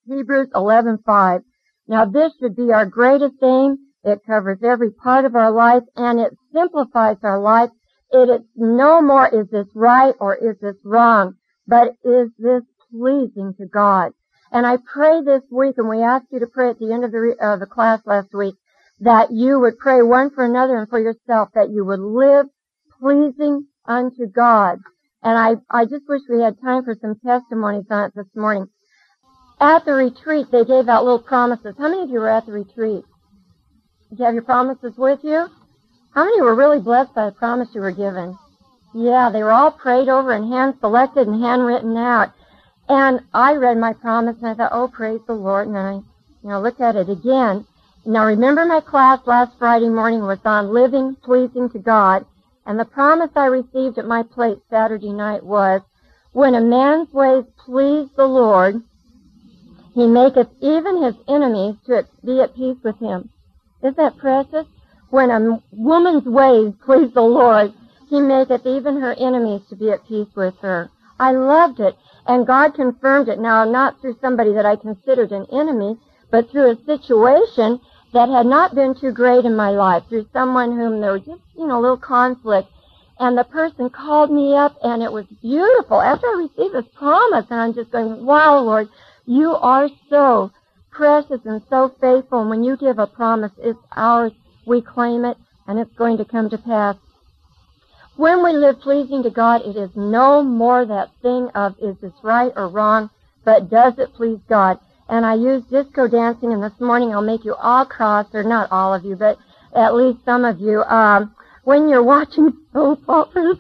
Hebrews 11:5. Now this should be our greatest aim. It covers every part of our life, and it simplifies our life. It is no more is this right or is this wrong, but is this pleasing to God? And I pray this week, and we asked you to pray at the end of the class last week, that you would pray one for another and for yourself, that you would live pleasing unto God. And I just wish we had time for some testimonies on it this morning. At the retreat, they gave out little promises. How many of you were at the retreat? Did you have your promises with you? How many were really blessed by the promise you were given? Yeah, they were all prayed over and hand-selected and handwritten out. And I read my promise, and I thought, oh, praise the Lord. And then I looked at it again. Now, remember my class last Friday morning was on living pleasing to God. And the promise I received at my plate Saturday night was, when a man's ways please the Lord, he maketh even his enemies to be at peace with him. Isn't that precious? When a woman's ways please the Lord, he maketh even her enemies to be at peace with her. I loved it. And God confirmed it. Now, not through somebody that I considered an enemy, but through a situation that had not been too great in my life, through someone whom there was just, a little conflict. And the person called me up, and it was beautiful. After I received this promise, and I'm just going, wow, Lord, you are so precious and so faithful. And when you give a promise, it's ours. We claim it, and it's going to come to pass. When we live pleasing to God, it is no more that thing of, is this right or wrong, but does it please God? And I use disco dancing, and this morning I'll make you all cross, or not all of you, but at least some of you, when you're watching soap operas.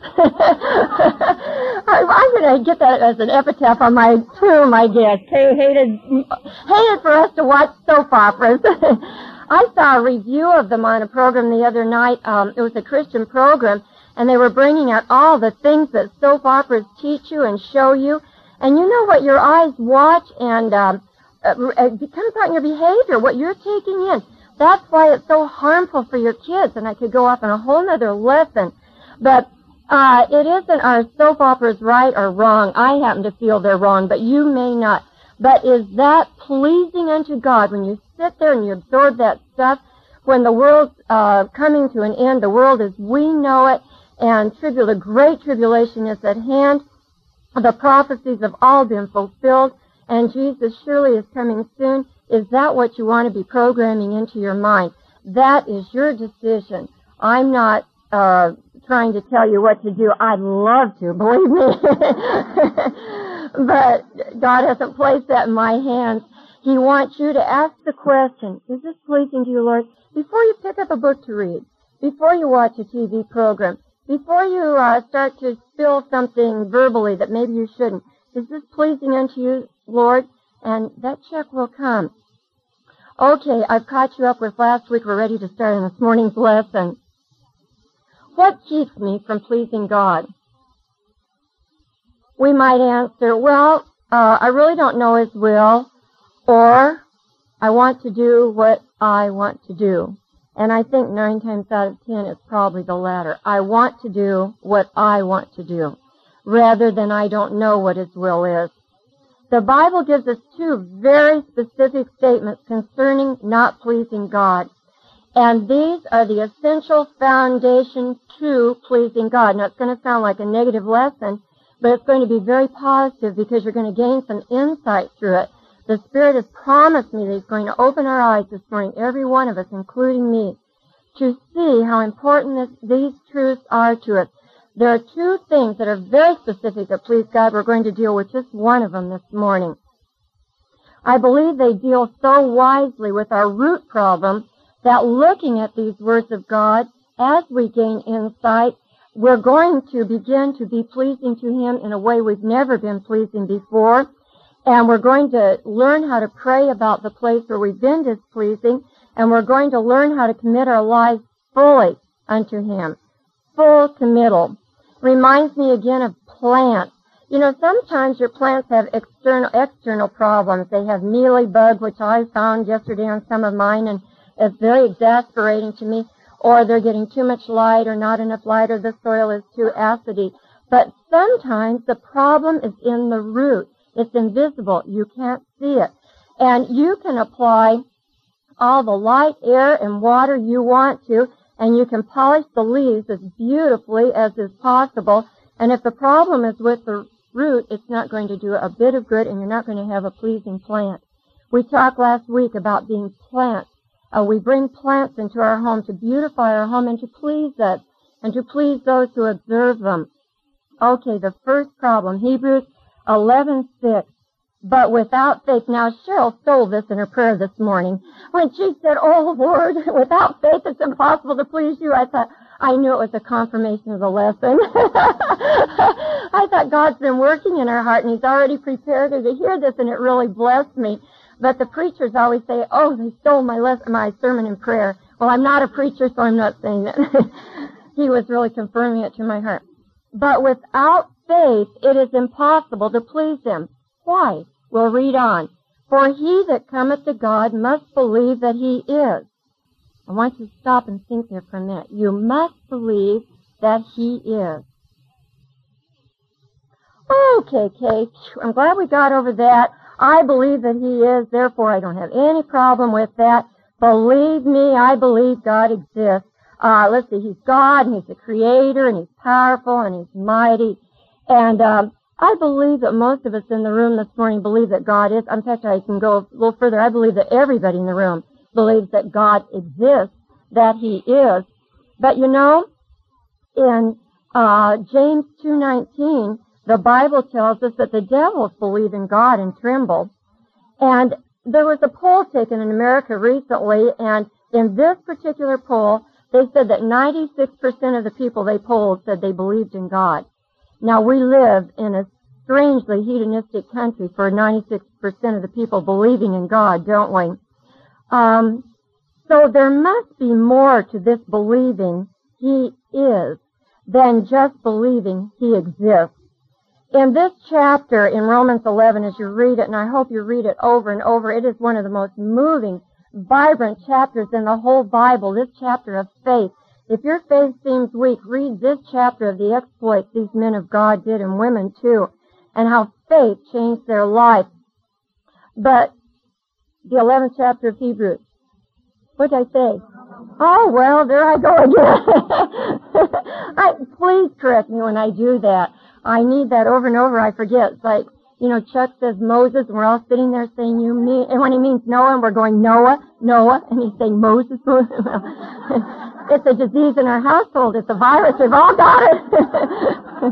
I'm going to get that as an epitaph on my tomb, I guess. Hated for us to watch soap operas. I saw a review of them on a program the other night. It was a Christian program, and they were bringing out all the things that soap operas teach you and show you. And you know what your eyes watch and it becomes part of your behavior, what you're taking in. That's why it's so harmful for your kids. And I could go off on a whole other lesson. But it isn't our soap operas right or wrong. I happen to feel they're wrong, but you may not. But is that pleasing unto God when you sit there and you absorb that stuff? When the world's coming to an end, the world as we know it, and the great tribulation is at hand. The prophecies have all been fulfilled, and Jesus surely is coming soon. Is that what you want to be programming into your mind? That is your decision. I'm not trying to tell you what to do. I'd love to, believe me. But God hasn't placed that in my hands. He wants you to ask the question, is this pleasing to you, Lord? Before you pick up a book to read, before you watch a TV program, before you start to spill something verbally that maybe you shouldn't, is this pleasing unto you, Lord? And that check will come. Okay, I've caught you up with last week. We're ready to start on this morning's lesson. What keeps me from pleasing God? We might answer, well, I really don't know His will, or I want to do what I want to do. And I think 9 times out of 10 it's probably the latter. I want to do what I want to do, rather than I don't know what His will is. The Bible gives us 2 very specific statements concerning not pleasing God. And these are the essential foundation to pleasing God. Now, it's going to sound like a negative lesson, but it's going to be very positive because you're going to gain some insight through it. The Spirit has promised me that He's going to open our eyes this morning, every one of us, including me, to see how important these truths are to us. There are 2 things that are very specific that please God. We're going to deal with just one of them this morning. I believe they deal so wisely with our root problem that looking at these words of God, as we gain insight, we're going to begin to be pleasing to Him in a way we've never been pleasing before. And we're going to learn how to pray about the place where we've been displeasing, and we're going to learn how to commit our lives fully unto Him. Full committal. Reminds me again of plants. You know, sometimes your plants have external problems. They have mealybug, which I found yesterday on some of mine, and it's very exasperating to me. Or they're getting too much light or not enough light, or the soil is too acidy. But sometimes the problem is in the root. It's invisible. You can't see it. And you can apply all the light, air, and water you want to, and you can polish the leaves as beautifully as is possible. And if the problem is with the root, it's not going to do a bit of good, and you're not going to have a pleasing plant. We talked last week about being plants. We bring plants into our home to beautify our home and to please us, and to please those who observe them. Okay, the first problem, Hebrews 11:6. But without faith, now Cheryl stole this in her prayer this morning. When she said, "Oh Lord, without faith it's impossible to please you," I thought, I knew it was a confirmation of the lesson. I thought God's been working in her heart and He's already prepared her to hear this, and it really blessed me. But the preachers always say, "Oh, they stole my sermon in prayer." Well, I'm not a preacher, so I'm not saying that. He was really confirming it to my heart. But without faith, it is impossible to please Him. Why? We'll read on. For he that cometh to God must believe that He is. I want you to stop and think there for a minute. You must believe that He is. Okay, Kate. I'm glad we got over that. I believe that He is, therefore I don't have any problem with that. Believe me, I believe God exists. Let's see, He's God, and He's the Creator, and He's powerful, and He's mighty. And I believe that most of us in the room this morning believe that God is. In fact, I can go a little further. I believe that everybody in the room believes that God exists, that He is. But you know, in James 2:19, the Bible tells us that the devils believe in God and tremble. And there was a poll taken in America recently, and in this particular poll, they said that 96% of the people they polled said they believed in God. Now, we live in a strangely hedonistic country for 96% of the people believing in God, don't we? So there must be more to this believing He is than just believing He exists. In this chapter in Romans 11, as you read it, and I hope you read it over and over, it is one of the most moving, vibrant chapters in the whole Bible, this chapter of faith. If your faith seems weak, read this chapter of the exploits these men of God did, and women too, and how faith changed their life. But the 11th chapter of Hebrews, what did I say? Oh, well, there I go again. Please correct me when I do that. I need that over and over. I forget. It's like, you know, Chuck says Moses, and we're all sitting there saying, "You mean," and when he means Noah, and we're going, "Noah, Noah," and he's saying, "Moses, Moses." It's a disease in our household. It's a virus. We've all got it.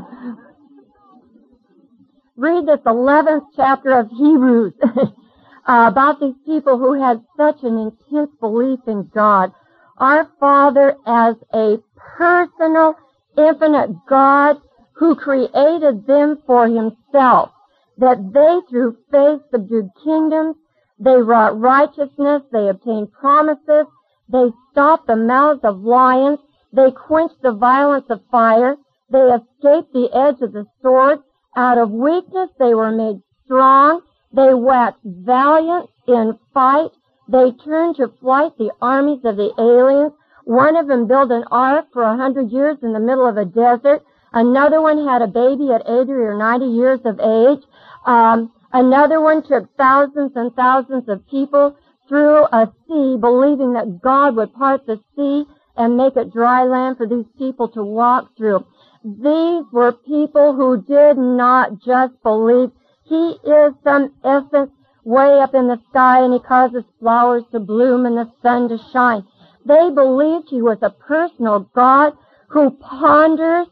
Read this 11th chapter of Hebrews about these people who had such an intense belief in God. Our Father as a personal, infinite God who created them for Himself, that they through faith subdued kingdoms, they wrought righteousness, they obtained promises, they stopped the mouths of lions, they quenched the violence of fire, they escaped the edge of the sword, out of weakness they were made strong, they waxed valiant in fight, they turned to flight the armies of the aliens. One of them built an ark for 100 years in the middle of a desert. Another one had a baby at 80 or 90 years of age. Another one took thousands and thousands of people through a sea, believing that God would part the sea and make it dry land for these people to walk through. These were people who did not just believe He is some essence way up in the sky and He causes flowers to bloom and the sun to shine. They believed He was a personal God who ponders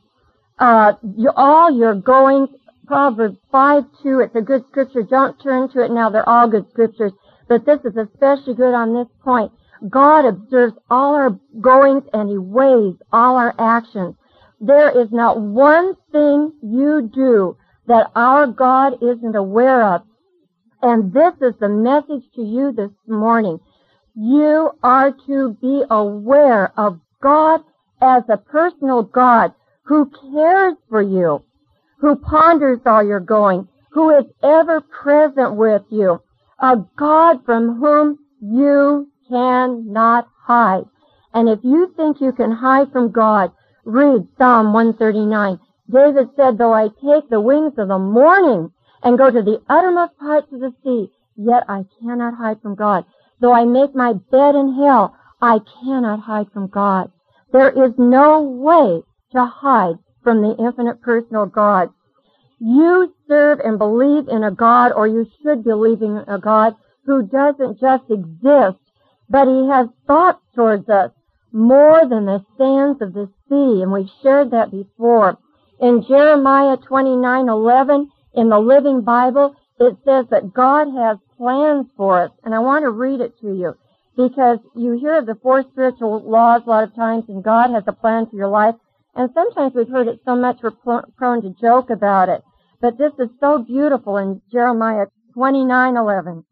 all your goings. Proverbs 5:2, it's a good scripture. Don't turn to it now. They're all good scriptures. But this is especially good on this point. God observes all our goings and He weighs all our actions. There is not one thing you do that our God isn't aware of. And this is the message to you this morning. You are to be aware of God as a personal God who cares for you, who ponders all your going, who is ever present with you, a God from whom you cannot hide. And if you think you can hide from God, read Psalm 139. David said, "Though I take the wings of the morning and go to the uttermost parts of the sea, yet I cannot hide from God. Though I make my bed in hell, I cannot hide from God. There is no way to hide from the infinite personal God. You serve and believe in a God, or you should believe in a God who doesn't just exist, but he has thoughts towards us more than the sands of the sea, and we've shared that before. In Jeremiah 29:11, in the Living Bible, it says that God has plans for us, and I want to read it to you, because you hear of the 4 spiritual laws a lot of times, and God has a plan for your life, and sometimes we've heard it so much we're prone to joke about it. But this is so beautiful in Jeremiah 29:11.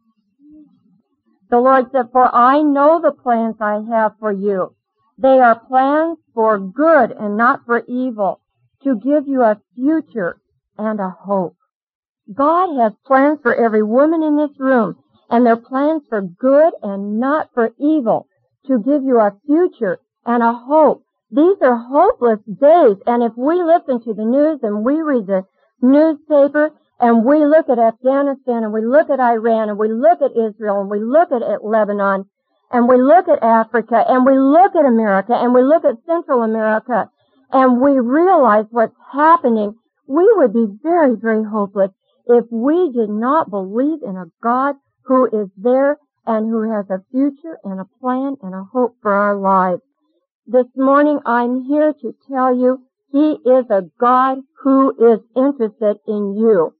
The Lord said, "For I know the plans I have for you. They are plans for good and not for evil, to give you a future and a hope." God has plans for every woman in this room, and they're plans for good and not for evil, to give you a future and a hope. These are hopeless days, and if we listen to the news and we read the newspaper and we look at Afghanistan and we look at Iran and we look at Israel and we look at Lebanon and we look at Africa and we look at America and we look at Central America and we realize what's happening, we would be very, very hopeless if we did not believe in a God who is there and who has a future and a plan and a hope for our lives. This morning I'm here to tell you he is a God who is interested in you.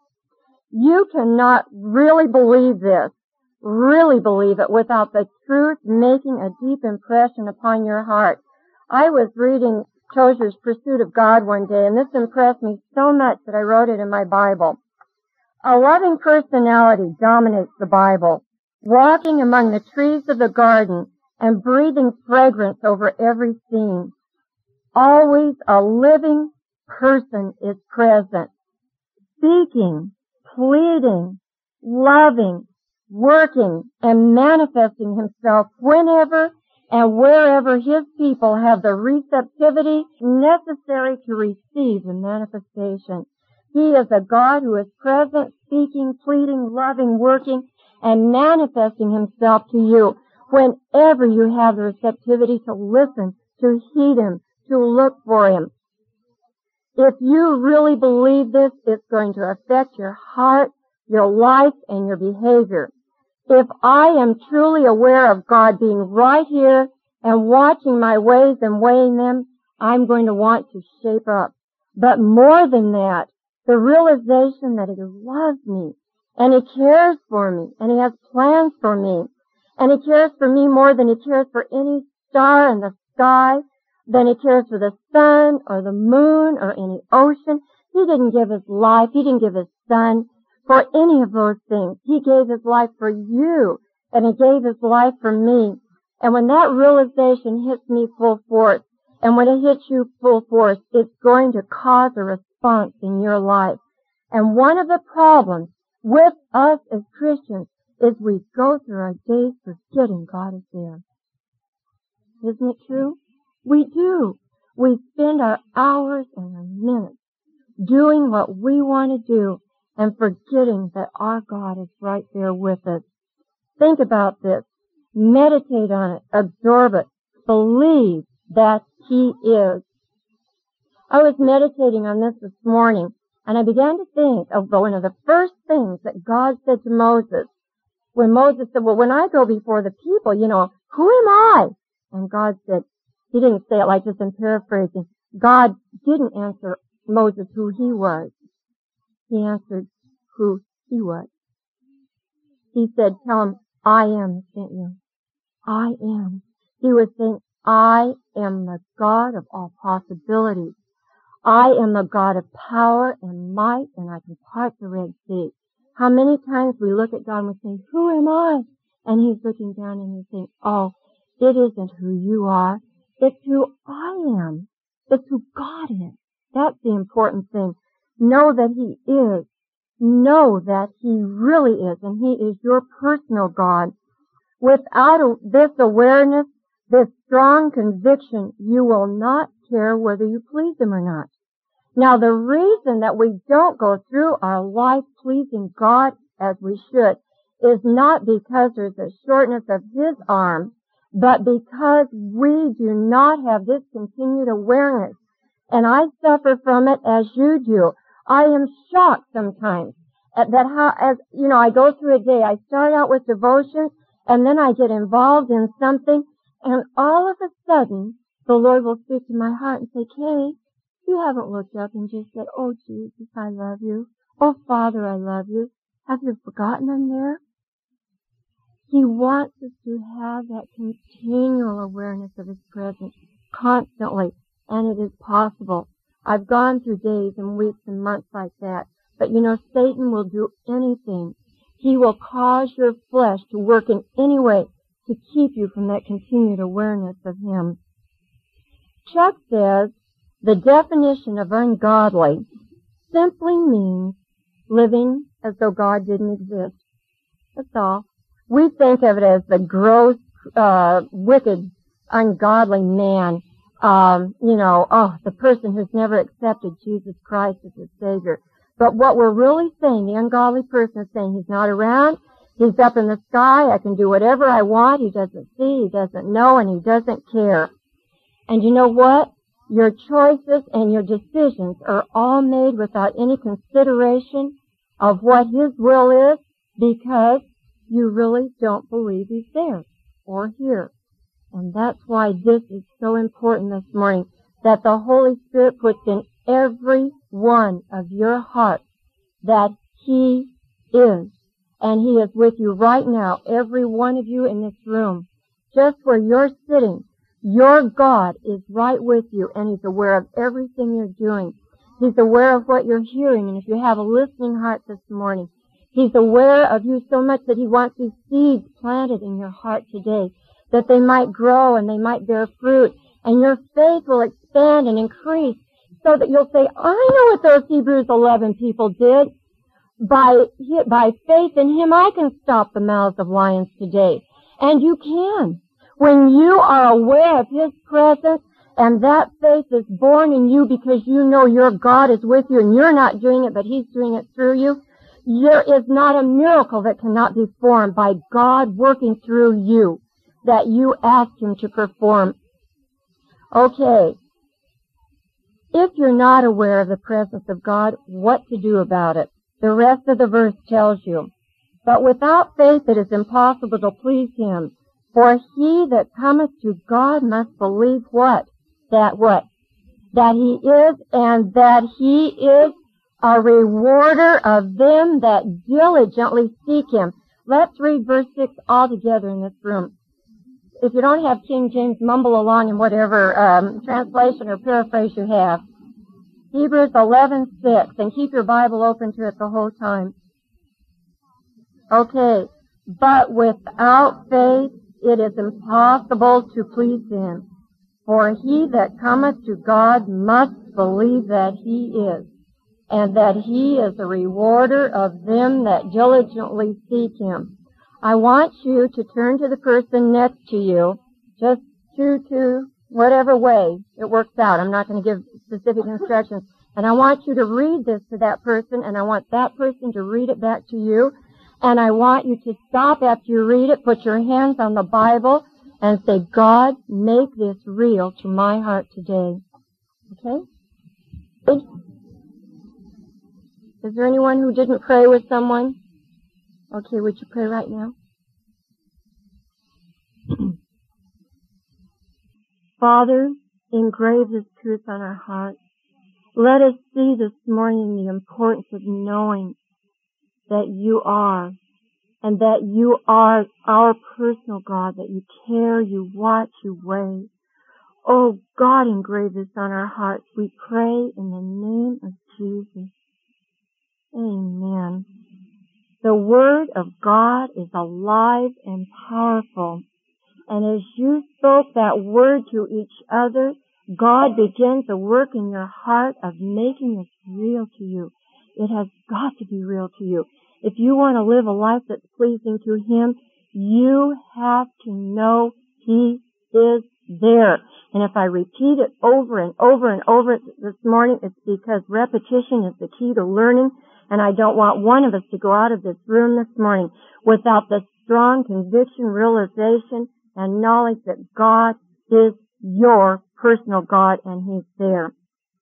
You cannot really believe this, really believe it, without the truth making a deep impression upon your heart. I was reading Tozer's Pursuit of God one day, and this impressed me so much that I wrote it in my Bible. A loving personality dominates the Bible, walking among the trees of the garden and breathing fragrance over every scene. Always a living person is present, speaking, pleading, loving, working, and manifesting himself whenever and wherever his people have the receptivity necessary to receive the manifestation. He is a God who is present, speaking, pleading, loving, working, and manifesting himself to you whenever you have the receptivity to listen, to heed him, to look for him. If you really believe this, it's going to affect your heart, your life, and your behavior. If I am truly aware of God being right here and watching my ways and weighing them, I'm going to want to shape up. But more than that, the realization that he loves me, and he cares for me, and he has plans for me, and he cares for me more than he cares for any star in the sky, than he cares for the sun or the moon or any ocean. He didn't give his life, he didn't give his son for any of those things. He gave his life for you, and he gave his life for me. And when that realization hits me full force, and when it hits you full force, it's going to cause a response in your life. And one of the problems with us as Christians is we go through our days forgetting God is there. Isn't it true? We do. We spend our hours and our minutes doing what we want to do and forgetting that our God is right there with us. Think about this. Meditate on it. Absorb it. Believe that he is. I was meditating on this morning, and I began to think of one of the first things that God said to Moses. When Moses said, well, when I go before the people, who am I? And God said, he didn't say it like this, I'm paraphrasing. God didn't answer Moses who he was. He answered who he was. He said, tell him, I am sent you. I am. He was saying, I am the God of all possibilities. I am the God of power and might, and I can part the Red Sea. How many times we look at God and we say, who am I? And he's looking down and he's saying, oh, it isn't who you are. It's who I am. It's who God is. That's the important thing. Know that he is. Know that he really is, and he is your personal God. Without this awareness, this strong conviction, you will not care whether you please him or not. Now, the reason that we don't go through our life pleasing God as we should is not because there's a shortness of His arm, but because we do not have this continued awareness. And I suffer from it as you do. I am shocked sometimes at that how, as you know, I go through a day, I start out with devotion, and then I get involved in something, and all of a sudden, the Lord will speak to my heart and say, Kay, you haven't looked up and just said, oh Jesus, I love you. Oh Father, I love you. Have you forgotten I'm there? He wants us to have that continual awareness of His presence constantly, and it is possible. I've gone through days and weeks and months like that, but you know, Satan will do anything. He will cause your flesh to work in any way to keep you from that continued awareness of Him. Chuck says, the definition of ungodly simply means living as though God didn't exist. That's all. We think of it as the gross, wicked, ungodly man. The person who's never accepted Jesus Christ as his Savior. But what we're really saying, the ungodly person is saying He's not around, He's up in the sky, I can do whatever I want, He doesn't see, He doesn't know, and He doesn't care. And you know what? Your choices and your decisions are all made without any consideration of what His will is, because you really don't believe He's there or here. And that's why this is so important this morning, that the Holy Spirit puts in every one of your hearts that He is. And He is with you right now, every one of you in this room. Just where you're sitting, your God is right with you, and He's aware of everything you're doing. He's aware of what you're hearing, and if you have a listening heart this morning, He's aware of you so much that He wants these seeds planted in your heart today, that they might grow and they might bear fruit, and your faith will expand and increase, so that you'll say, I know what those Hebrews 11 people did. By faith in Him, I can stop the mouths of lions today. And you can. When you are aware of His presence, and that faith is born in you because you know your God is with you, and you're not doing it, but He's doing it through you, there is not a miracle that cannot be formed by God working through you that you ask Him to perform. Okay. If you're not aware of the presence of God, what to do about it? The rest of the verse tells you. But without faith it is impossible to please Him. For he that cometh to God must believe what? That He is, and that He is a rewarder of them that diligently seek Him. Let's read verse 6 all together in this room. If you don't have King James, mumble along in whatever translation or paraphrase you have. Hebrews 11:6, and keep your Bible open to it the whole time. Okay, but without faith it is impossible to please Him. For he that cometh to God must believe that He is, and that He is a rewarder of them that diligently seek Him. I want you to turn to the person next to you, just to whatever way it works out. I'm not going to give specific instructions. And I want you to read this to that person, and I want that person to read it back to you. And I want you to stop after you read it, put your hands on the Bible, and say, God, make this real to my heart today. Okay? Is there anyone who didn't pray with someone? Okay, would you pray right now? Father, engrave this truth on our hearts. Let us see this morning the importance of knowing that You are, and that You are our personal God, that You care, You watch, You weigh. Oh, God, engrave this on our hearts. We pray in the name of Jesus. Amen. The Word of God is alive and powerful. And as you spoke that Word to each other, God begins a work in your heart of making this real to you. It has got to be real to you. If you want to live a life that's pleasing to Him, you have to know He is there. And if I repeat it over and over and over this morning, it's because repetition is the key to learning. And I don't want one of us to go out of this room this morning without the strong conviction, realization, and knowledge that God is your personal God and He's there.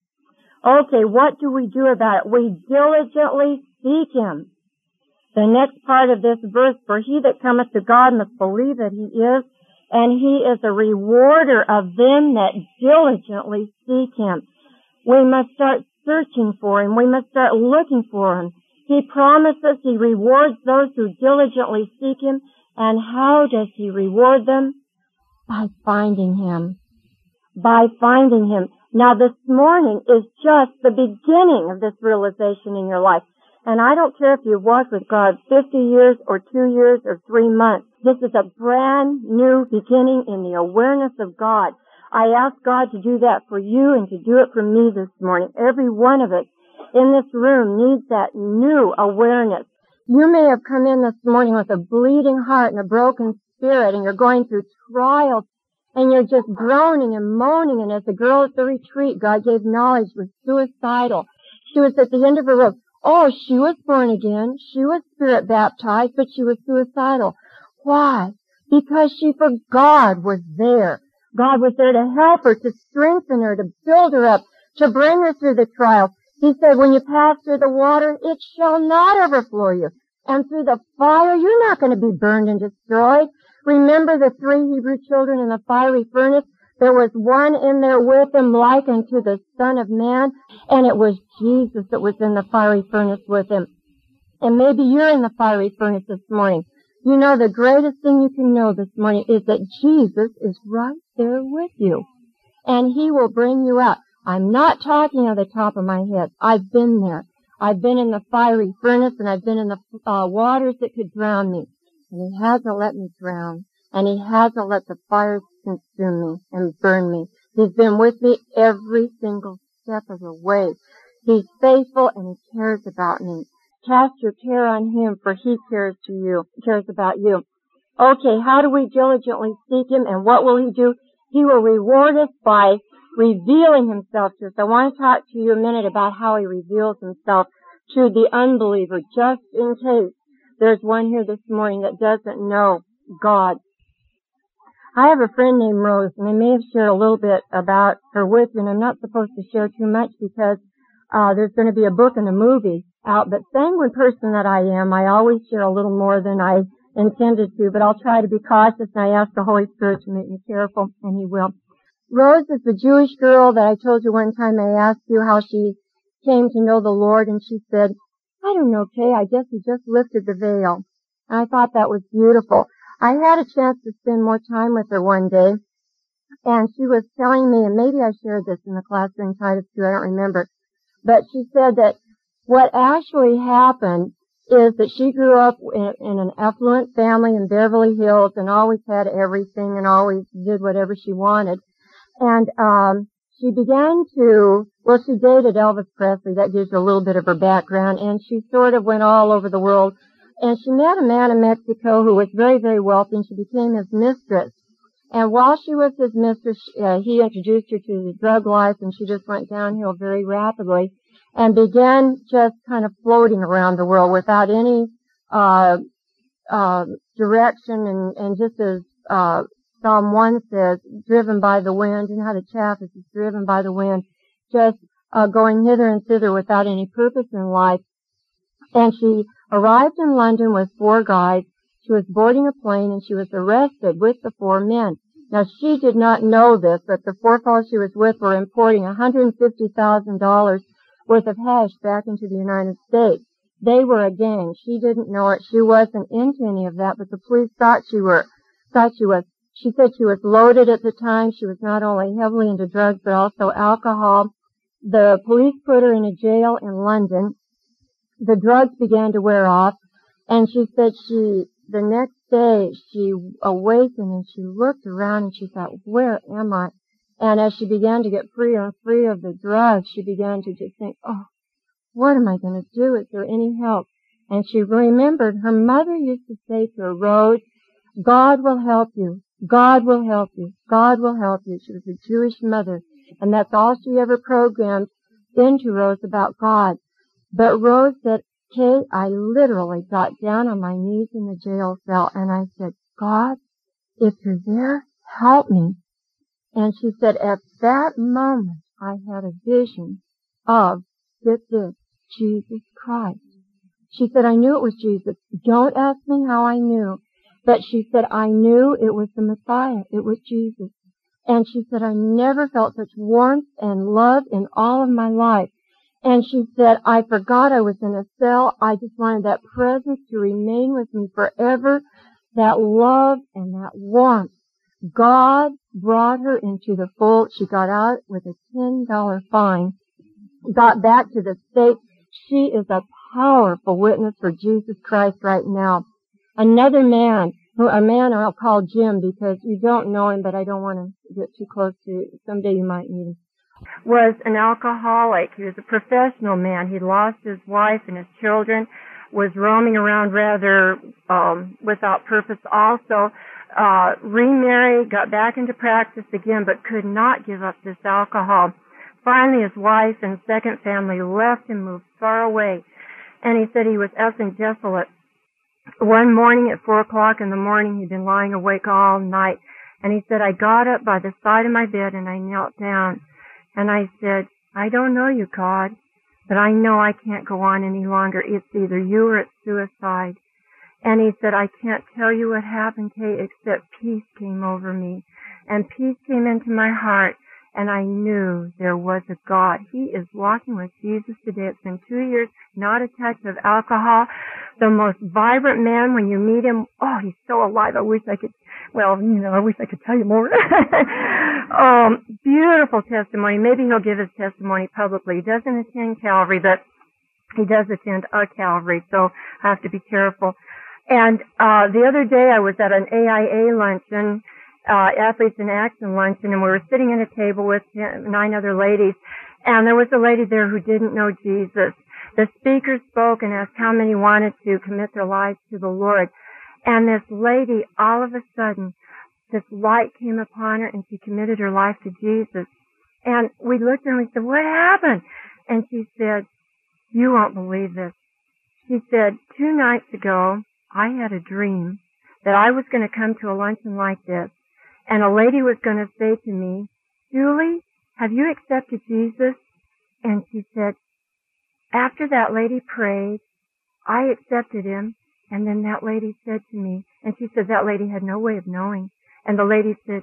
Okay, what do we do about it? We diligently seek Him. The next part of this verse, for he that cometh to God must believe that He is, and He is a rewarder of them that diligently seek Him. We must start searching for Him. We must start looking for Him. He promises He rewards those who diligently seek Him. And how does He reward them? By finding Him. By finding Him. Now this morning is just the beginning of this realization in your life. And I don't care if you've walked with God 50 years or 2 years or 3 months. This is a brand new beginning in the awareness of God. I ask God to do that for you and to do it for me this morning. Every one of us in this room needs that new awareness. You may have come in this morning with a bleeding heart and a broken spirit, and you're going through trials, and you're just groaning and moaning. And as the girl at the retreat, God gave knowledge, was suicidal. She was at the end of her rope. Oh, she was born again. She was spirit baptized, but she was suicidal. Why? Because she forgot God was there. God was there to help her, to strengthen her, to build her up, to bring her through the trials. He said, when you pass through the water, it shall not overflow you. And through the fire, you're not going to be burned and destroyed. Remember the 3 Hebrew children in the fiery furnace? There was one in there with them like unto the Son of Man, and it was Jesus that was in the fiery furnace with him. And maybe you're in the fiery furnace this morning. You know, the greatest thing you can know this morning is that Jesus is right there with you. And He will bring you out. I'm not talking on the top of my head. I've been there. I've been in the fiery furnace, and I've been in the waters that could drown me. And He hasn't let me drown. And He hasn't let the fires consume me and burn me. He's been with me every single step of the way. He's faithful and He cares about me. Cast your care on Him, for He cares about you. Okay, how do we diligently seek Him, and what will He do? He will reward us by revealing Himself to us. I want to talk to you a minute about how He reveals Himself to the unbeliever, just in case there's one here this morning that doesn't know God. I have a friend named Rose, and I may have shared a little bit about her with you, and I'm not supposed to share too much because there's going to be a book and a movie out, but sanguine person that I am, I always share a little more than I intended to, but I'll try to be cautious, and I ask the Holy Spirit to make me careful, and He will. Rose is the Jewish girl that I told you one time. I asked you how she came to know the Lord, and she said, I don't know, Kay, I guess He just lifted the veil. And I thought that was beautiful. I had a chance to spend more time with her one day, and she was telling me, and maybe I shared this in the class during Titus 2, I don't remember, but she said that what actually happened is that she grew up in an affluent family in Beverly Hills and always had everything and always did whatever she wanted. And she began to, well, she dated Elvis Presley. That gives you a little bit of her background. And she sort of went all over the world. And she met a man in Mexico who was very, very wealthy, and she became his mistress. And while she was his mistress, he introduced her to the drug life, and she just went downhill very rapidly and began just kind of floating around the world without any direction, and just as Psalm 1 says, driven by the wind. You know how the chaff is driven by the wind, just going hither and thither without any purpose in life. And she arrived in London with 4 guys. She was boarding a plane, and she was arrested with the 4 men. Now, she did not know this, but the 4 fellows she was with were importing $150,000 worth of hash back into the United States. They were a gang. She didn't know it. She wasn't into any of that, but the police thought she was. She said she was loaded at the time. She was not only heavily into drugs, but also alcohol. The police put her in a jail in London. The drugs began to wear off, and she said the next day she awakened and she looked around and she thought, where am I? And as she began to get freer and freer of the drugs, she began to just think, oh, what am I going to do? Is there any help? And she remembered her mother used to say to her, Rose, God will help you. God will help you. God will help you. She was a Jewish mother, and that's all she ever programmed into Rose about God. But Rose said, Kay, I literally got down on my knees in the jail cell and I said, God, if you're there, help me. And she said, at that moment, I had a vision of, get this, Jesus Christ. She said, I knew it was Jesus. Don't ask me how I knew. But she said, I knew it was the Messiah. It was Jesus. And she said, I never felt such warmth and love in all of my life. And she said, I forgot I was in a cell. I just wanted that presence to remain with me forever. That love and that warmth. God brought her into the fold. She got out with a $10 fine, got back to the States. She is a powerful witness for Jesus Christ right now. Another man, a man I'll call Jim because you don't know him, but I don't want to get too close to, someday you might meet him, was an alcoholic. He was a professional man. He'd lost his wife and his children, was roaming around rather without purpose also, remarried, got back into practice again, but could not give up this alcohol. Finally, his wife and second family left him, moved far away, and he said he was effing desolate. One morning at 4 o'clock in the morning, he'd been lying awake all night, and he said, I got up by the side of my bed and I knelt down, and I said, I don't know you, God, but I know I can't go on any longer. It's either you or it's suicide. And he said, I can't tell you what happened, Kay, except peace came over me. And peace came into my heart, and I knew there was a God. He is walking with Jesus today. It's been 2 years, not a touch of alcohol. The most vibrant man when you meet him. Oh, he's so alive. I wish I could, I wish I could tell you more. Beautiful testimony. Maybe he'll give his testimony publicly. He doesn't attend Calvary, but he does attend a Calvary, so I have to be careful. And the other day I was at an AIA luncheon, Athletes in Action luncheon, and we were sitting at a table with 9 other ladies, and there was a lady there who didn't know Jesus. The speaker spoke and asked how many wanted to commit their lives to the Lord. And this lady, all of a sudden, this light came upon her and she committed her life to Jesus. And we looked at her and we said, what happened? And she said, you won't believe this. She said, 2 nights ago, I had a dream that I was going to come to a luncheon like this, and a lady was going to say to me, Julie, have you accepted Jesus? And she said, after that lady prayed, I accepted him, and then that lady said to me, and she said that lady had no way of knowing, and the lady said,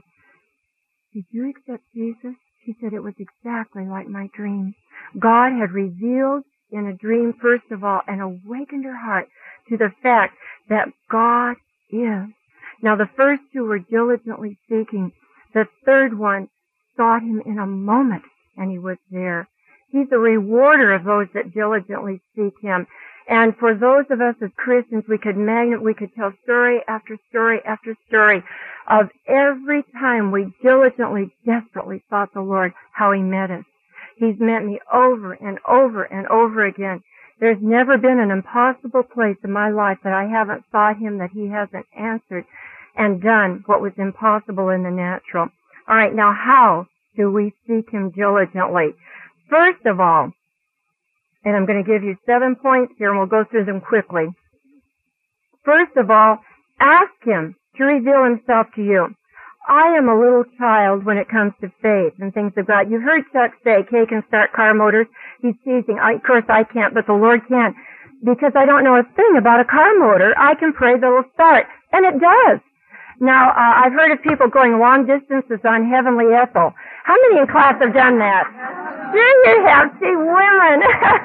did you accept Jesus? She said it was exactly like my dream. God had revealed in a dream, first of all, and awakened her heart to the fact that God is. Now, the first 2 were diligently seeking. The third one sought him in a moment, and he was there. He's a rewarder of those that diligently seek him. And for those of us as Christians, we could tell story after story after story of every time we diligently, desperately sought the Lord, how he met us. He's met me over and over and over again. There's never been an impossible place in my life that I haven't sought him, that he hasn't answered and done what was impossible in the natural. All right, now how do we seek him diligently? First of all, and I'm going to give you 7 points here, and we'll go through them quickly. First of all, ask him to reveal himself to you. I am a little child when it comes to faith and things of God. You heard Chuck say, Kay can start car motors. He's teasing. Of course I can't, but the Lord can. Because I don't know a thing about a car motor, I can pray that it'll start. And it does. Now, I've heard of people going long distances on Heavenly Ethel. How many in class have done that? Sure you have. See, women.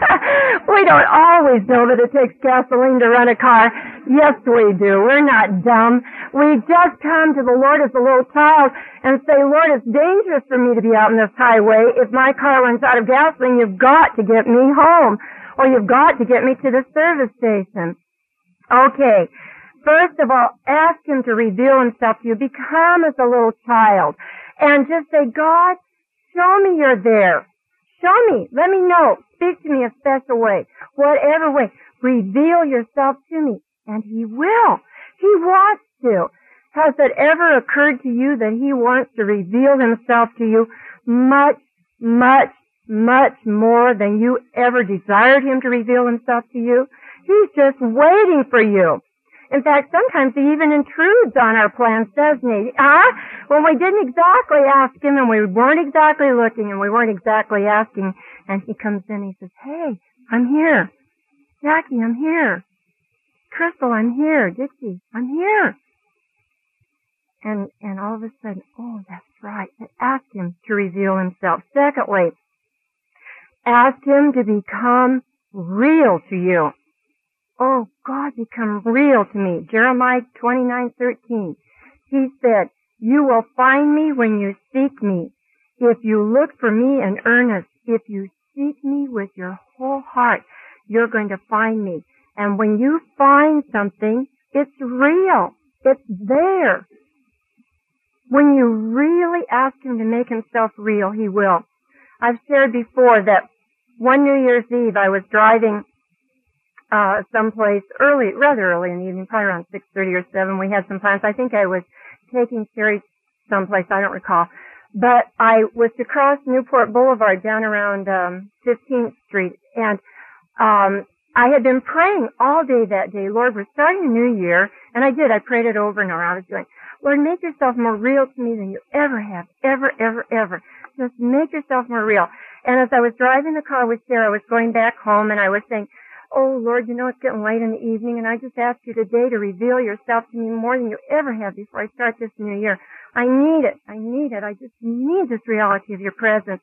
We don't always know that it takes gasoline to run a car. Yes, we do. We're not dumb. We just come to the Lord as a little child and say, Lord, it's dangerous for me to be out on this highway. If my car runs out of gasoline, you've got to get me home, or you've got to get me to the service station. Okay. First of all, ask him to reveal himself to you. Become as a little child. And just say, God, show me you're there. Show me. Let me know. Speak to me a special way. Whatever way. Reveal yourself to me. And he will. He wants to. Has it ever occurred to you that he wants to reveal himself to you much, much, much more than you ever desired him to reveal himself to you? He's just waiting for you. In fact, sometimes he even intrudes on our plans, doesn't he? When we didn't exactly ask him and we weren't exactly looking and we weren't exactly asking, and he comes in and he says, hey, I'm here. Jackie, I'm here. Crystal, I'm here. Dixie, I'm here. And all of a sudden, oh, that's right. Ask him to reveal himself. Secondly, ask him to become real to you. Oh, God, become real to me. Jeremiah 29:13. He said, you will find me when you seek me. If you look for me in earnest, if you seek me with your whole heart, you're going to find me. And when you find something, it's real. It's there. When you really ask him to make himself real, he will. I've shared before that one New Year's Eve I was driving someplace rather early in the evening, probably around 6:30 or 7. We had some plans. I think I was taking Sherry someplace, I don't recall. But I was to cross Newport Boulevard down around 15th Street, and I had been praying all day that day, Lord, we're starting a new year, and I did. I prayed it over and over. I was going, Lord, make yourself more real to me than you ever have, ever, ever, ever. Just make yourself more real. And as I was driving the car with Sarah, I was going back home, and I was saying, oh, Lord, you know it's getting late in the evening, and I just ask you today to reveal yourself to me more than you ever have before I start this new year. I need it. I need it. I just need this reality of your presence.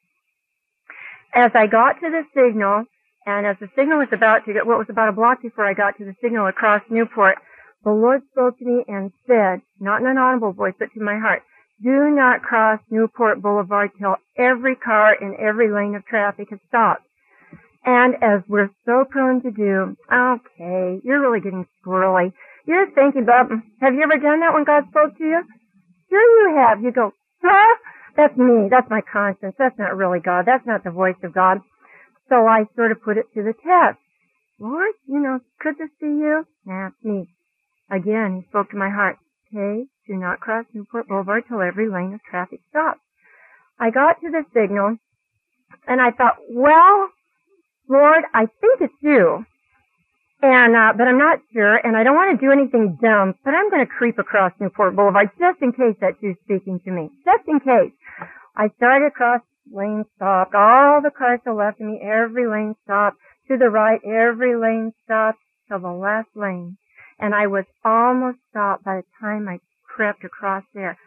As I got to the signal, and as the signal was about to get, well, it was about a block before I got to the signal across Newport, the Lord spoke to me and said, not in an audible voice, but to my heart, do not cross Newport Boulevard till every car in every lane of traffic has stopped. And as we're so prone to do, okay, you're really getting squirrely. You're thinking about, have you ever done that when God spoke to you? Sure you have. You go, huh? That's me. That's my conscience. That's not really God. That's not the voice of God. So I sort of put it to the test. Lord, could this be you? Nah, it's me. Again, he spoke to my heart. Okay, do not cross Newport Boulevard till every lane of traffic stops. I got to the signal, and I thought, well, Lord, I think it's you. And, but I'm not sure, and I don't want to do anything dumb, but I'm going to creep across Newport Boulevard just in case that's you speaking to me. Just in case. I started across, lane stopped, all the cars to the left of me, every lane stopped, to the right, every lane stopped, till the last lane. And I was almost stopped by the time I crept across there.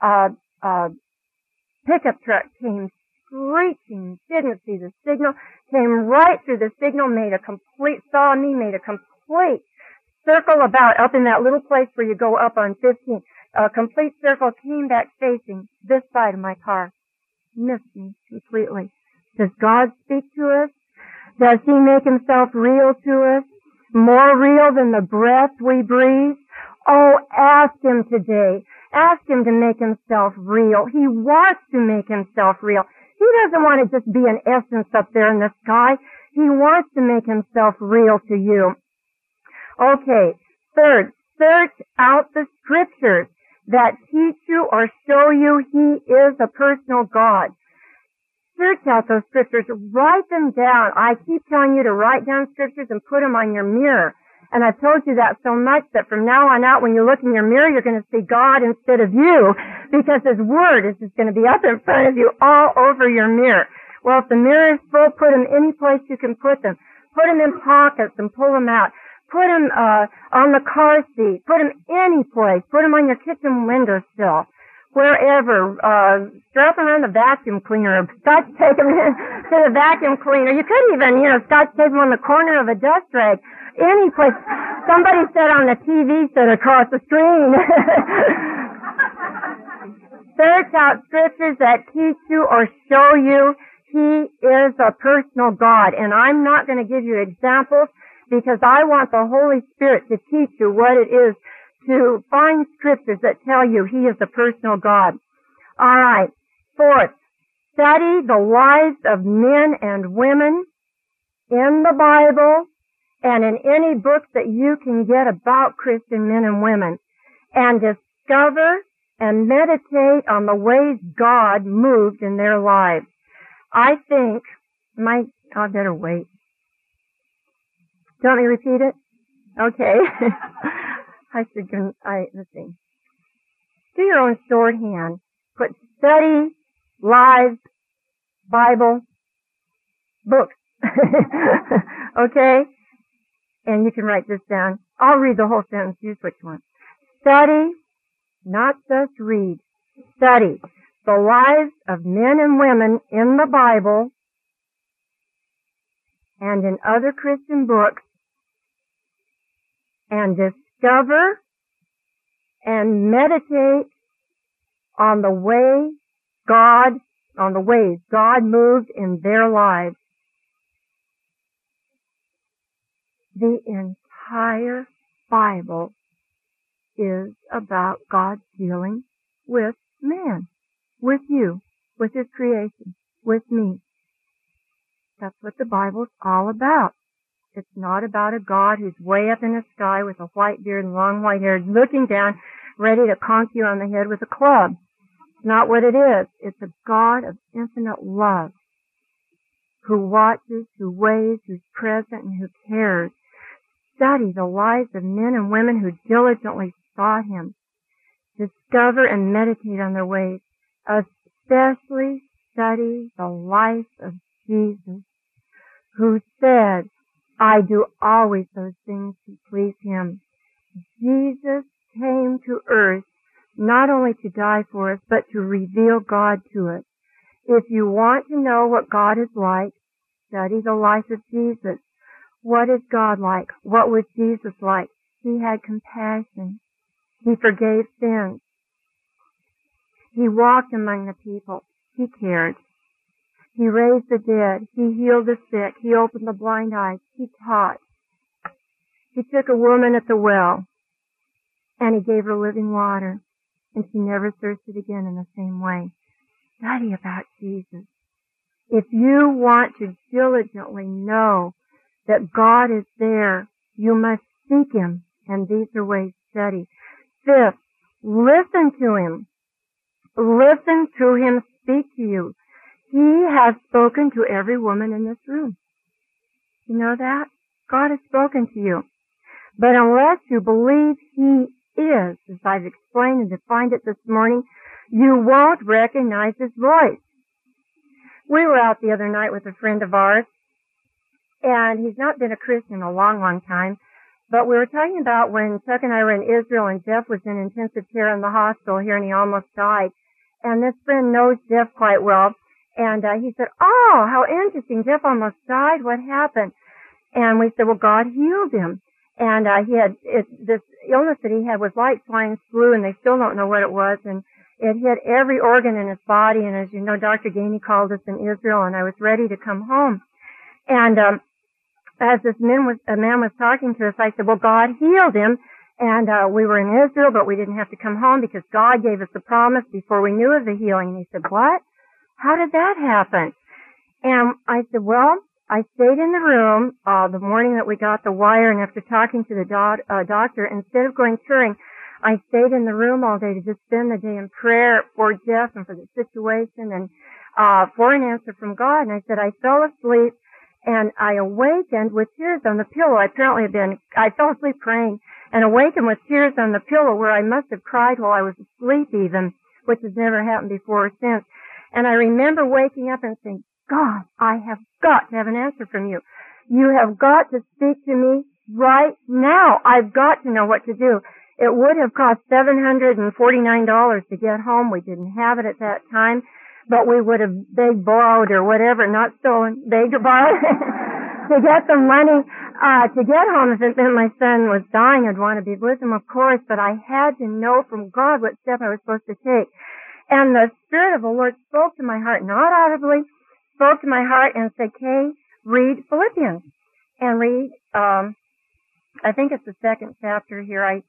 Pickup truck came screeching, didn't see the signal, came right through the signal, saw me, made a complete circle about up in that little place where you go up on 15. A complete circle, came back facing this side of my car. Missed me completely. Does God speak to us? Does he make himself real to us? More real than the breath we breathe? Oh, ask him today. Ask him to make himself real. He wants to make himself real. He doesn't want to just be an essence up there in the sky. He wants to make himself real to you. Okay, third, search out the scriptures that teach you or show you he is a personal God. Search out those scriptures. Write them down. I keep telling you to write down scriptures and put them on your mirror. And I've told you that so much that from now on out, when you look in your mirror, you're going to see God instead of you, because his word is just going to be up in front of you all over your mirror. Well, if the mirror is full, put them any place you can put them. Put them in pockets and pull them out. Put them on the car seat. Put them any place. Put them on your kitchen windowsill. Wherever. Strap them around the vacuum cleaner. Scotch tape them to the vacuum cleaner. You could even, scotch tape them on the corner of a dust rag. Any place. Somebody said on the TV set across the screen. Search out scriptures that teach you or show you he is a personal God. And I'm not going to give you examples because I want the Holy Spirit to teach you what it is to find scriptures that tell you he is a personal God. All right. Fourth, study the lives of men and women in the Bible and in any books that you can get about Christian men and women, and discover and meditate on the ways God moved in their lives. I think, I better wait. Don't me repeat it? Okay. Let's see. Do your own shorthand. Put study, lives, Bible, books. Okay? And you can write this down. I'll read the whole sentence. Use which one. Study, not just read. Study the lives of men and women in the Bible and in other Christian books, and discover and meditate on the ways God moved in their lives. The entire Bible is about God's dealing with man, with you, with His creation, with me. That's what the Bible's all about. It's not about a God who's way up in the sky with a white beard and long white hair looking down, ready to conk you on the head with a club. It's not what it is. It's a God of infinite love who watches, who weighs, who's present, and who cares. Study the lives of men and women who diligently sought Him. Discover and meditate on their ways. Especially study the life of Jesus, who said, I do always those things to please Him. Jesus came to earth not only to die for us, but to reveal God to us. If you want to know what God is like, study the life of Jesus. What is God like? What was Jesus like? He had compassion. He forgave sins. He walked among the people. He cared. He raised the dead. He healed the sick. He opened the blind eyes. He taught. He took a woman at the well, and He gave her living water, and she never thirsted again in the same way. Study about Jesus. If you want to diligently know that God is there, you must seek Him, and these are ways to study. Fifth, listen to Him. Listen to Him speak to you. He has spoken to every woman in this room. You know that? God has spoken to you. But unless you believe He is, as I've explained and defined it this morning, you won't recognize His voice. We were out the other night with a friend of ours, and he's not been a Christian a long, long time, but we were talking about when Chuck and I were in Israel and Jeff was in intensive care in the hospital here and he almost died. And this friend knows Jeff quite well. And he said, oh, how interesting. Jeff almost died. What happened? And we said, well, God healed him. And he had this illness that he had was like swine flu, and they still don't know what it was. And it hit every organ in his body. And as you know, Dr. Gainey called us in Israel, and I was ready to come home. And as this man was talking to us, I said, well, God healed him. And we were in Israel, but we didn't have to come home because God gave us the promise before we knew of the healing. And he said, what? How did that happen? And I said, well, I stayed in the room the morning that we got the wire, and after talking to the doctor, instead of going touring, I stayed in the room all day to just spend the day in prayer for Jeff and for the situation and for an answer from God. And I said, I fell asleep, and I awakened with tears on the pillow. I fell asleep praying and awakened with tears on the pillow where I must have cried while I was asleep even, which has never happened before or since. And I remember waking up and saying, God, I have got to have an answer from you. You have got to speak to me right now. I've got to know what to do. It would have cost $749 to get home. We didn't have it at that time, but we would have begged, borrowed, or whatever, not stolen, begged or borrowed to get the money to get home. If it meant my son was dying, I'd want to be with him, of course, but I had to know from God what step I was supposed to take. And the Spirit of the Lord spoke to my heart, not audibly, spoke to my heart and said, Kay, read Philippians. And read, I think it's the second chapter here.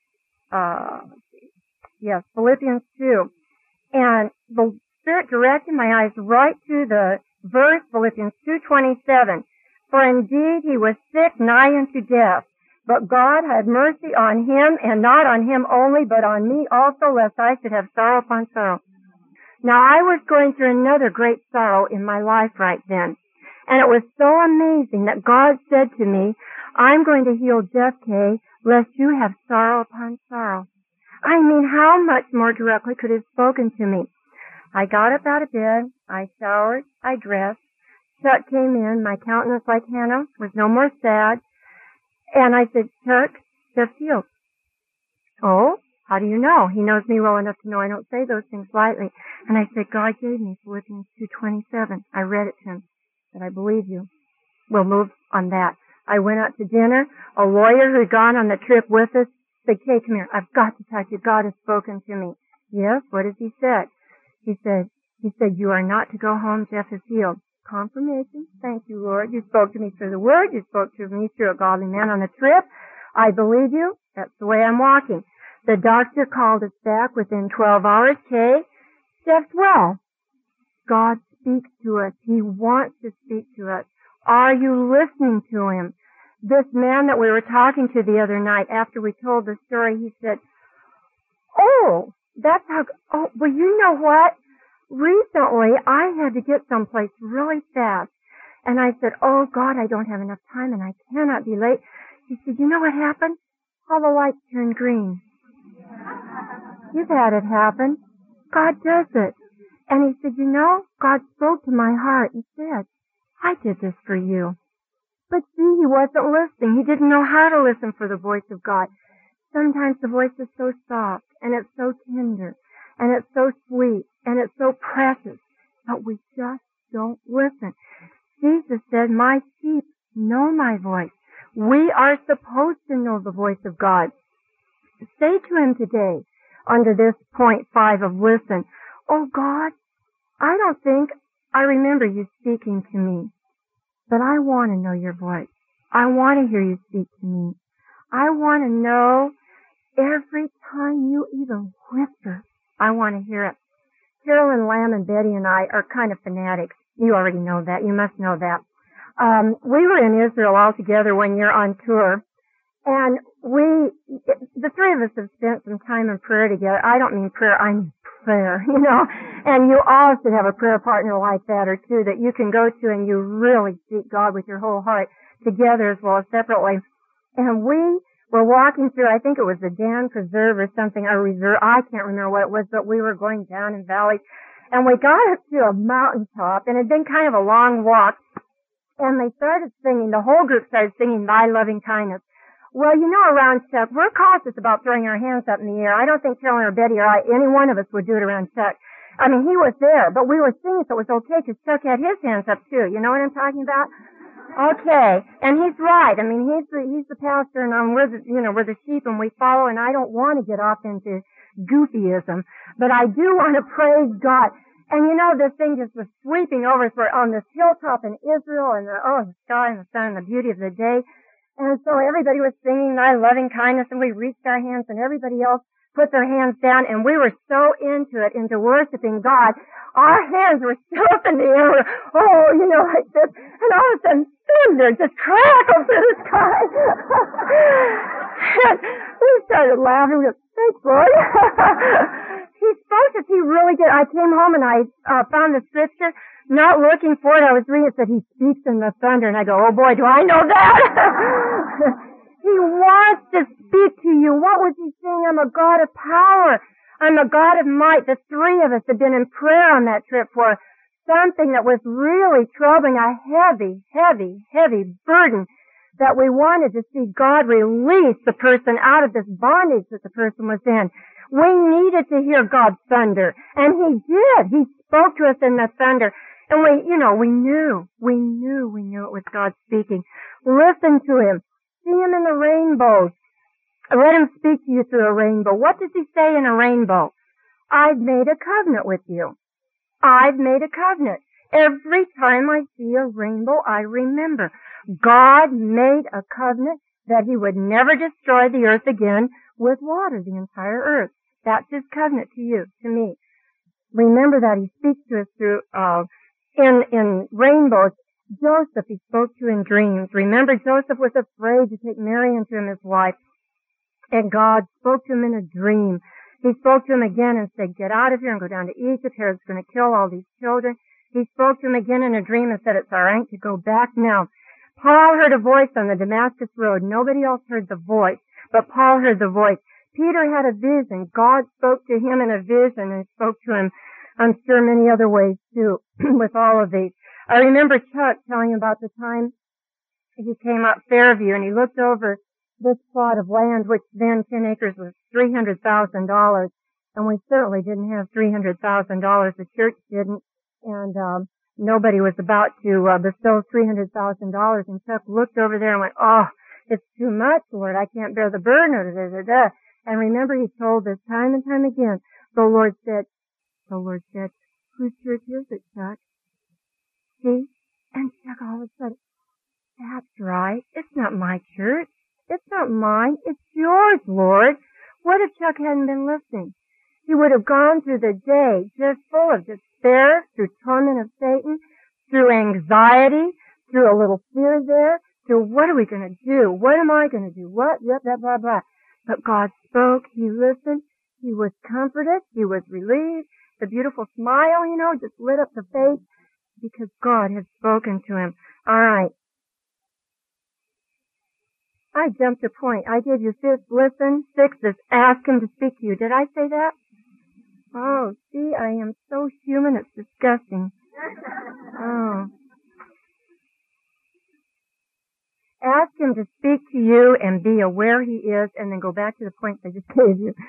Philippians 2. And the Spirit directed my eyes right to the verse, Philippians 2:27. For indeed he was sick nigh unto death, but God had mercy on him, and not on him only, but on me also, lest I should have sorrow upon sorrow. Now, I was going through another great sorrow in my life right then. And it was so amazing that God said to me, I'm going to heal Jeff K., lest you have sorrow upon sorrow. I mean, how much more directly could he have spoken to me? I got up out of bed, I showered, I dressed. Chuck came in, my countenance, like Hannah, was no more sad. And I said, Chuck, Jeff healed. Oh, how do you know? He knows me well enough to know I don't say those things lightly. And I said, God gave me Philippians 2:27. I read it to him. I said, I believe you. We'll move on that. I went out to dinner. A lawyer who had gone on the trip with us said, Kay, come here. I've got to talk to you. God has spoken to me. Yes, what has he said? He said, you are not to go home. Jeff is healed. Confirmation. Thank you, Lord. You spoke to me through the Word. You spoke to me through a godly man on the trip. I believe you. That's the way I'm walking. The doctor called us back within 12 hours. Kay, Jeff's well. God speaks to us. He wants to speak to us. Are you listening to him? This man that we were talking to the other night, after we told the story, he said, oh, that's how, oh, well, you know what? Recently, I had to get someplace really fast. And I said, oh, God, I don't have enough time and I cannot be late. He said, you know what happened? All the lights turned green. You've had it happen. God does it. And he said, you know, God spoke to my heart and said, I did this for you. But see, he wasn't listening. He didn't know how to listen for the voice of God. Sometimes the voice is so soft, and it's so tender, and it's so sweet, and it's so precious, but we just don't listen. Jesus said, my sheep know my voice. We are supposed to know the voice of God. Say to him today, under this point 5 of listen, oh God, I don't think I remember you speaking to me, but I want to know your voice. I want to hear you speak to me. I want to know every time you even whisper. I want to hear it. Carolyn Lamb and Betty and I are kind of fanatics. You already know that. You must know that. We were in Israel all together one year on tour, and the three of us have spent some time in prayer together. I don't mean prayer, I mean prayer, you know. And you all should have a prayer partner like that or two that you can go to and you really seek God with your whole heart together as well as separately. And we were walking through, I think it was the Dan Preserve or something, a reserve, I can't remember what it was, but we were going down in valleys. And we got up to a mountaintop, and it had been kind of a long walk. And they started singing, the whole group started singing Thy Loving Kindness. Well, you know, around Chuck, we're cautious about throwing our hands up in the air. I don't think Carolyn or Betty or I, any one of us would do it around Chuck. I mean, he was there, but we were singing, so it was okay, because Chuck had his hands up too. You know what I'm talking about? Okay. And he's right. I mean, he's the pastor, and we're the sheep, and we follow, and I don't want to get off into goofyism, but I do want to praise God. And you know, this thing just was sweeping over us. We're on this hilltop in Israel, and the sky and the sun and the beauty of the day. And so everybody was singing Thy Loving Kindness, and we reached our hands, and everybody else put their hands down, and we were so into it, into worshiping God. Our hands were still up in the air, like this, and all of a sudden, thunder just crackled through the sky. And we started laughing. We go, thanks, Lord. He spoke as he really did. I came home and I found the scripture, not looking for it. I was reading it, said he speaks in the thunder, and I go, oh boy, do I know that? He wants to speak to you. What was he saying? I'm a God of power. I'm a God of might. The three of us had been in prayer on that trip for something that was really troubling, a heavy, heavy, heavy burden that we wanted to see God release the person out of this bondage that the person was in. We needed to hear God's thunder, and he did. He spoke to us in the thunder, and we knew it was God speaking. Listen to him. See him in the rainbows. Let him speak to you through a rainbow. What does he say in a rainbow? I've made a covenant with you. I've made a covenant. Every time I see a rainbow, I remember. God made a covenant that he would never destroy the earth again with water, the entire earth. That's his covenant to you, to me. Remember that he speaks to us through, in rainbows. Joseph, he spoke to in dreams. Remember, Joseph was afraid to take Mary into him, his wife. And God spoke to him in a dream. He spoke to him again and said, get out of here and go down to Egypt. Herod's going to kill all these children. He spoke to him again in a dream and said, it's all right to go back now. Paul heard a voice on the Damascus road. Nobody else heard the voice, but Paul heard the voice. Peter had a vision. God spoke to him in a vision and spoke to him, I'm sure, many other ways too, with all of these. I remember Chuck telling about the time he came up Fairview and he looked over this plot of land, which then 10 acres was $300,000. And we certainly didn't have $300,000. The church didn't. And, nobody was about to bestow $300,000. And Chuck looked over there and went, oh, it's too much, Lord. I can't bear the burden of it. And remember, he told us time and time again, the Lord said, whose church is it, Chuck? See? And Chuck all of a sudden, that's right. It's not my church. It's not mine. It's yours, Lord. What if Chuck hadn't been listening? He would have gone through the day just full of despair, through torment of Satan, through anxiety, through a little fear there, through what are we going to do? What am I going to do? What? Blah, blah, blah, blah. But God spoke. He listened. He was comforted. He was relieved. The beautiful smile, just lit up the face because God had spoken to him. All right. I jumped a point. I gave you 5th, listen. 6th is ask him to speak to you. Did I say that? Oh, see, I am so human, it's disgusting. Oh. Ask him to speak to you and be aware he is, and then go back to the points I just gave you.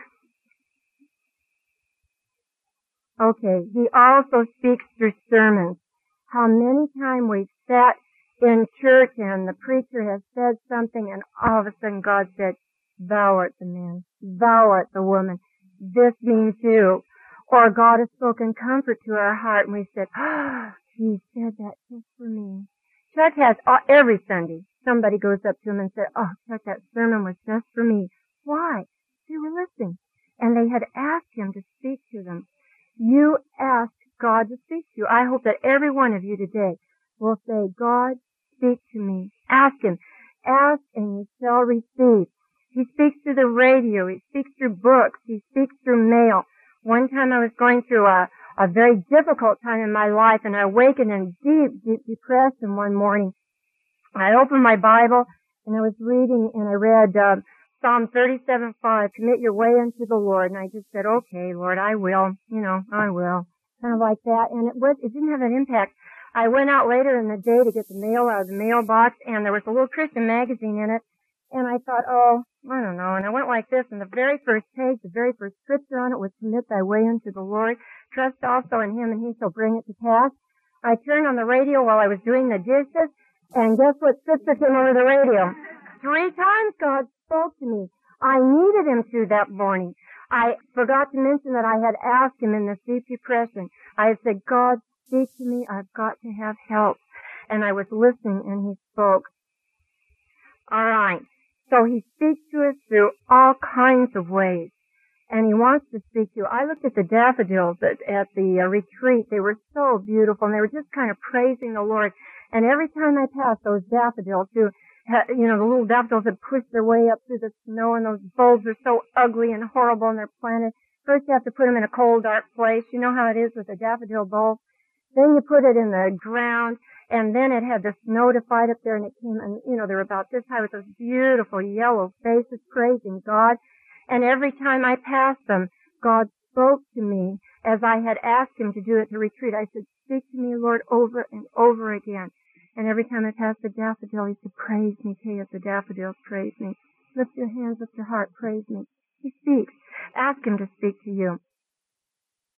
Okay, he also speaks through sermons. How many times we've sat in church and the preacher has said something and all of a sudden God said, thou art the man, thou art the woman, this means you. Or God has spoken comfort to our heart and we said, oh, he said that just for me. Chuck has, every Sunday, somebody goes up to him and said, oh, Chuck, that sermon was just for me. Why? They were listening. And they had asked him to speak to them. You asked God to speak to you. I hope that every one of you today will say, God, speak to me. Ask him. Ask and you shall receive. He speaks through the radio. He speaks through books. He speaks through mail. One time I was going through a very difficult time in my life and I awakened in deep depression one morning. I opened my Bible and I was reading and I read Psalm 37:5, commit your way unto the Lord. And I just said, okay, Lord, I will. I will. Kind of like that. And it didn't have an impact. I went out later in the day to get the mail out of the mailbox, and there was a little Christian magazine in it. And I thought, oh, I don't know. And I went like this, and the very first page, the very first scripture on it was commit thy way unto the Lord. Trust also in him, and he shall bring it to pass. I turned on the radio while I was doing the dishes, and guess what scripture came over the radio? 3 times God spoke to me. I needed him to that morning. I forgot to mention that I had asked him in this deep depression. I had said, God, speak to me. I've got to have help. And I was listening, and he spoke. All right. So he speaks to us through all kinds of ways. And he wants to speak to you. I looked at the daffodils at the retreat. They were so beautiful, and they were just kind of praising the Lord. And every time I passed those daffodils, the little daffodils had pushed their way up through the snow, and those bulbs are so ugly and horrible, and they're planted. First you have to put them in a cold, dark place. You know how it is with a daffodil bulb. Then you put it in the ground, and then it had the snow to fight up there, and it came, and, they were about this high with those beautiful yellow faces praising God. And every time I passed them, God spoke to me as I had asked him to do at the retreat. I said, speak to me, Lord, over and over again. And every time I passed the daffodil, he said, praise me, Kay, the daffodils, praise me. Lift your hands, lift your heart, praise me. He speaks. Ask him to speak to you.